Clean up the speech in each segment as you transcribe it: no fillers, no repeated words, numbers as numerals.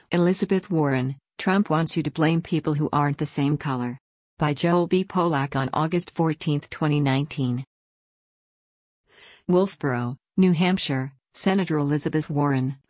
Elizabeth Warren, Trump wants you to blame people who aren't the same color. By Joel B. Polak on August 14, 2019. Wolfboro, New Hampshire, Senator Elizabeth Warren,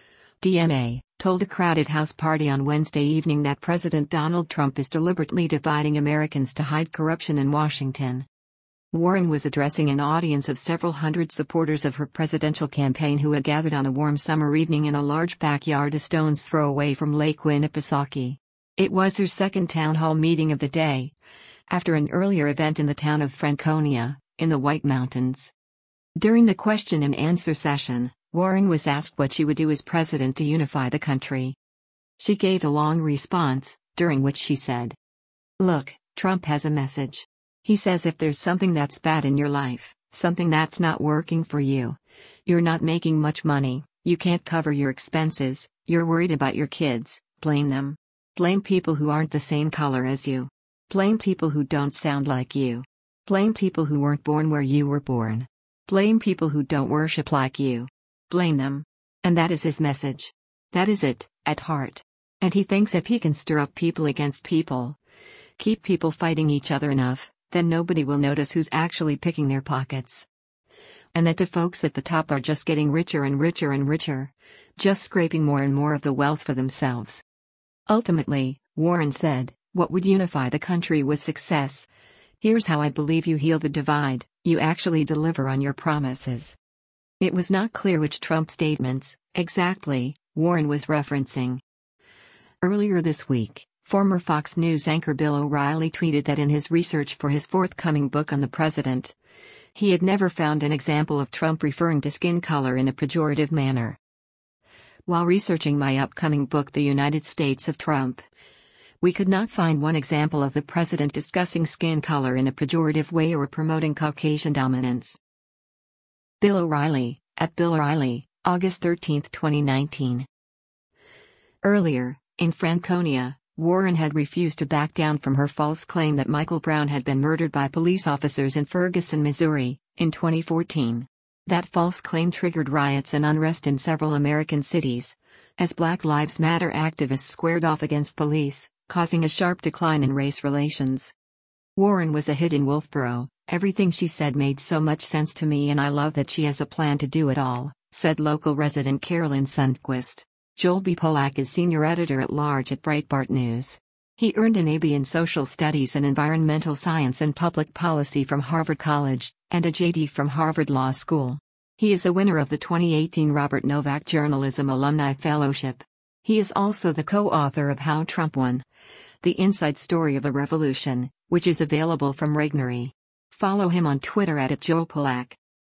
DMA, told a crowded House party on Wednesday evening that President Donald Trump is deliberately dividing Americans to hide corruption in Washington. Warren was addressing an audience of several hundred supporters of her presidential campaign who had gathered on a warm summer evening in a large backyard a stone's throw away from Lake Winnipesaukee. It was her second town hall meeting of the day, after an earlier event in the town of Franconia, in the White Mountains. During the question and answer session, Warren was asked what she would do as president to unify the country. She gave a long response, during which she said, "Look, Trump has a message. He says if there's something that's bad in your life, something that's not working for you, you're not making much money, you can't cover your expenses, you're worried about your kids, blame them. Blame people who aren't the same color as you. Blame people who don't sound like you. Blame people who weren't born where you were born. Blame people who don't worship like you. Blame them." And that is his message. That is it, at heart. And he thinks if he can stir up people against people, keep people fighting each other enough, then nobody will notice who's actually picking their pockets. And that the folks at the top are just getting richer and richer and richer, just scraping more and more of the wealth for themselves. Ultimately, Warren said, what would unify the country was success. Here's how I believe you heal the divide: you actually deliver on your promises. It was not clear which Trump statements, exactly, Warren was referencing. Earlier this week, former Fox News anchor Bill O'Reilly tweeted that in his research for his forthcoming book on the president, he had never found an example of Trump referring to skin color in a pejorative manner. While researching my upcoming book, The United States of Trump, we could not find one example of the president discussing skin color in a pejorative way or promoting Caucasian dominance. Bill O'Reilly, at Bill O'Reilly, August 13, 2019. Earlier, in Franconia, Warren had refused to back down from her false claim that Michael Brown had been murdered by police officers in Ferguson, Missouri, in 2014. That false claim triggered riots and unrest in several American cities, as Black Lives Matter activists squared off against police, causing a sharp decline in race relations. Warren was a hit in Wolfboro. "Everything she said made so much sense to me, and I love that she has a plan to do it all," said local resident Carolyn Sundquist. Joel B. Polak is senior editor-at-large at Breitbart News. He earned an AB in Social Studies and Environmental Science and Public Policy from Harvard College, and a JD from Harvard Law School. He is a winner of the 2018 Robert Novak Journalism Alumni Fellowship. He is also the co-author of How Trump Won: The Inside Story of a Revolution, which is available from Regnery. Follow him on Twitter @JoelPolak.